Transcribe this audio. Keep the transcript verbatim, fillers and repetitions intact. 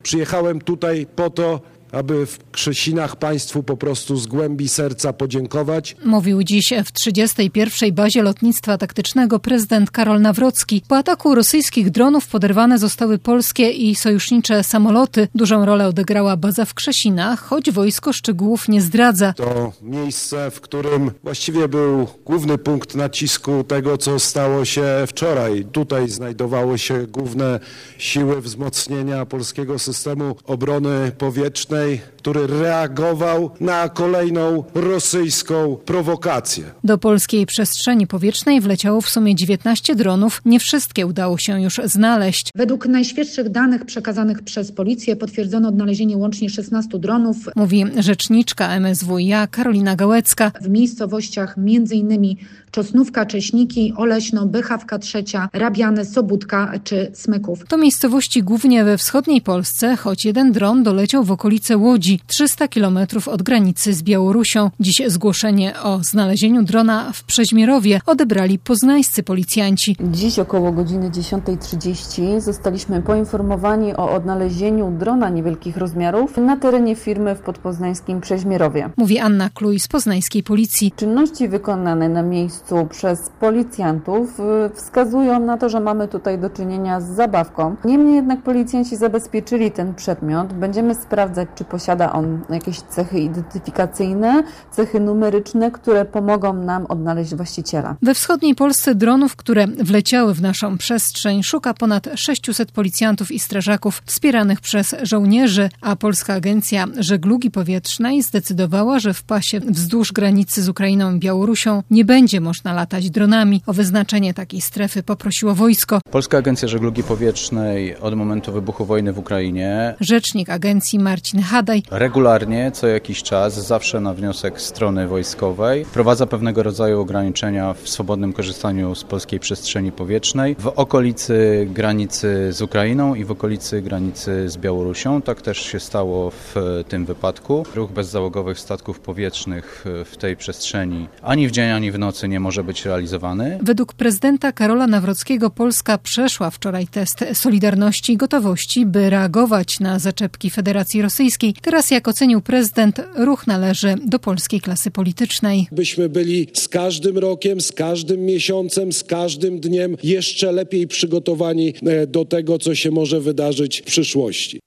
Przyjechałem tutaj po to, aby w Krzesinach państwu po prostu z głębi serca podziękować. Mówił dziś w trzydziestej pierwszej bazie lotnictwa taktycznego prezydent Karol Nawrocki. Po ataku rosyjskich dronów poderwane zostały polskie i sojusznicze samoloty. Dużą rolę odegrała baza w Krzesinach, choć wojsko szczegółów nie zdradza. To miejsce, w którym właściwie był główny punkt nacisku tego, co stało się wczoraj. Tutaj znajdowały się główne siły wzmocnienia polskiego systemu obrony powietrznej, który reagował na kolejną rosyjską prowokację. Do polskiej przestrzeni powietrznej wleciało w sumie dziewiętnaście dronów. Nie wszystkie udało się już znaleźć. Według najświeższych danych przekazanych przez policję potwierdzono odnalezienie łącznie szesnastu dronów. Mówi rzeczniczka M S W iA Karolina Gałecka. W miejscowościach m.in. Czosnówka, Cześniki, Oleśno, Bychawka Trzecia, Rabiane, Sobótka czy Smyków. To miejscowości głównie we wschodniej Polsce, choć jeden dron doleciał w okolice Łodzi, trzysta kilometrów od granicy z Białorusią. Dziś zgłoszenie o znalezieniu drona w Przeźmierowie odebrali poznańscy policjanci. Dziś około godziny dziesiątej trzydzieści zostaliśmy poinformowani o odnalezieniu drona niewielkich rozmiarów na terenie firmy w podpoznańskim Przeźmierowie. Mówi Anna Kluj z poznańskiej policji. Czynności wykonane na miejscu przez policjantów wskazują na to, że mamy tutaj do czynienia z zabawką. Niemniej jednak policjanci zabezpieczyli ten przedmiot. Będziemy sprawdzać, czy posiada on jakieś cechy identyfikacyjne, cechy numeryczne, które pomogą nam odnaleźć właściciela. We wschodniej Polsce dronów, które wleciały w naszą przestrzeń, szuka ponad sześciuset policjantów i strażaków wspieranych przez żołnierzy, a Polska Agencja Żeglugi Powietrznej zdecydowała, że w pasie wzdłuż granicy z Ukrainą i Białorusią nie będzie można latać dronami. O wyznaczenie takiej strefy poprosiło wojsko. Polska Agencja Żeglugi Powietrznej od momentu wybuchu wojny w Ukrainie. Rzecznik agencji Marcin Hadaj Regularnie, co jakiś czas, zawsze na wniosek strony wojskowej, wprowadza pewnego rodzaju ograniczenia w swobodnym korzystaniu z polskiej przestrzeni powietrznej w okolicy granicy z Ukrainą i w okolicy granicy z Białorusią. Tak też się stało w tym wypadku. Ruch bezzałogowych statków powietrznych w tej przestrzeni ani w dzień, ani w nocy nie może być realizowany. Według prezydenta Karola Nawrockiego Polska przeszła wczoraj test solidarności i gotowości, by reagować na zaczepki Federacji Rosyjskiej. Teraz, jak ocenił prezydent, ruch należy do polskiej klasy politycznej. Byśmy byli z każdym rokiem, z każdym miesiącem, z każdym dniem jeszcze lepiej przygotowani do tego, co się może wydarzyć w przyszłości.